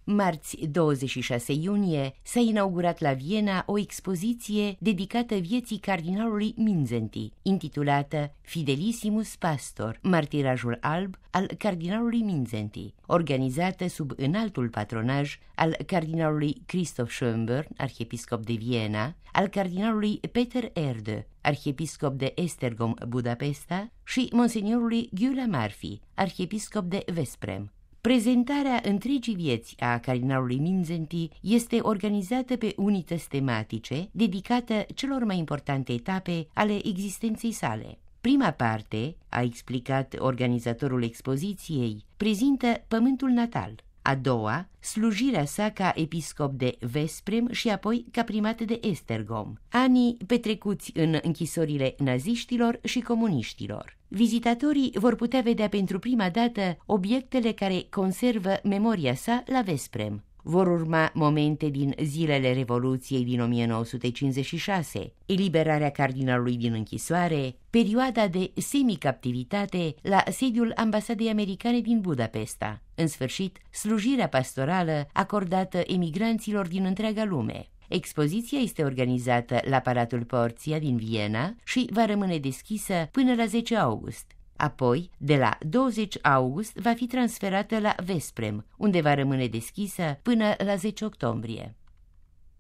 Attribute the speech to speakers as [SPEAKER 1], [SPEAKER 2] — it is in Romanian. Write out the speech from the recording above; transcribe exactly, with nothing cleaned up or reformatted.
[SPEAKER 1] Marți douăzeci și șase iunie s-a inaugurat la Viena o expoziție dedicată vieții cardinalului Mindszenty, intitulată Fidelissimus Pastor, martirajul alb al cardinalului Mindszenty, organizată sub înaltul patronaj al cardinalului Christoph Schönborn, arhiepiscop de Viena, al cardinalului Peter Erde, arhiepiscop de Esztergom Budapesta, și monseniorului Gyula Marfi, arhiepiscop de Veszprém. Prezentarea întregii vieți a cardinalului Mindszenty este organizată pe unități tematice dedicată celor mai importante etape ale existenței sale. Prima parte, a explicat organizatorul expoziției, prezintă pământul natal. A doua, slujirea sa ca episcop de Veszprém și apoi ca primat de Esztergom, anii petrecuți în închisorile naziștilor și comuniștilor. Vizitatorii vor putea vedea pentru prima dată obiectele care conservă memoria sa la Veszprém. Vor urma momente din zilele Revoluției din o mie nouă sute cincizeci și șase, eliberarea cardinalului din închisoare, perioada de semicaptivitate la sediul ambasadei americane din Budapesta, în sfârșit, slujirea pastorală acordată emigranților din întreaga lume. Expoziția este organizată la Palatul Porția din Viena și va rămâne deschisă până la zece august. Apoi, de la douăzeci august, va fi transferată la Veszprém, unde va rămâne deschisă până la zece octombrie.